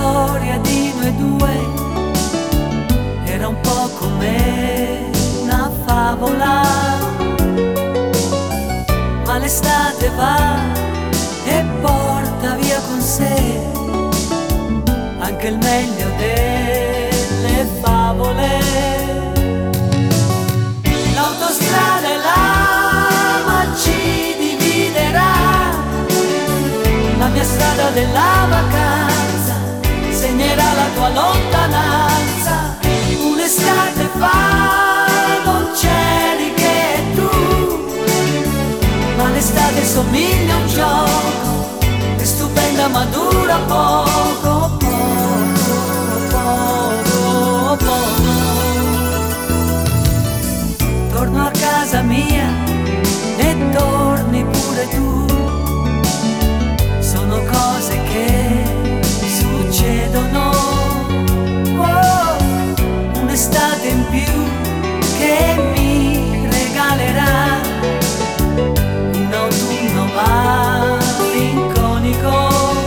storia di noi due era un po' come una favola, ma l'estate va e porta via con sé anche il meglio delle favole. L'autostrada e l'ama ci dividerà, la mia strada della vacanza segnerà la tua lontananza. Un'estate fa non c'eri che tu, ma l'estate somiglia a un gioco, è stupenda ma dura poco, poco, poco. Torno a casa mia e torni pure tu, sono cose che succedono. Oh, un'estate in più che mi regalerà un autunno malinconico.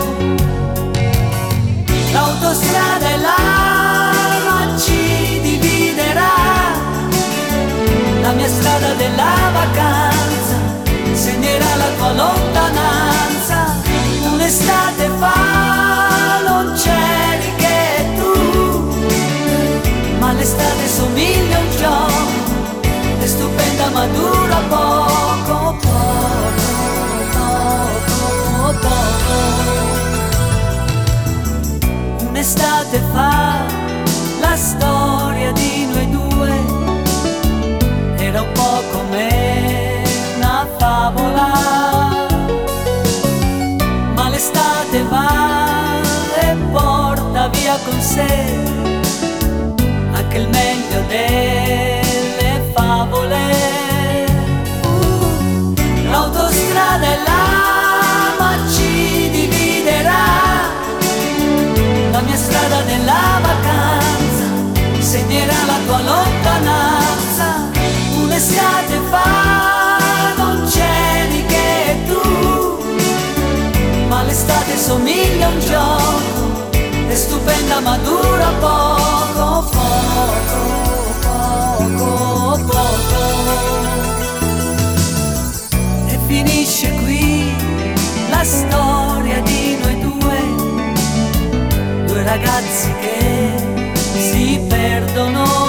L'autostrada e l'ama ci dividerà, la mia strada della vacanza segnerà la tua lontananza. Un'estate fa non c'eri che tu, ma l'estate somiglia a un gioco, è stupenda ma dura poco, poco, poco, poco. Un'estate fa la storia di noi due era un po' come una favola, ma l'estate va e porta via con sé anche il meglio delle favole. L'autostrada e l'ama ci dividerà, la mia strada della vacanza segnerà la tua lontananza. Un'estate fa non c'eri che tu, ma l'estate somiglia a un gioco, è stupenda ma dura poco, poco, poco, poco. E finisce qui la storia di noi due, due ragazzi che si perdono.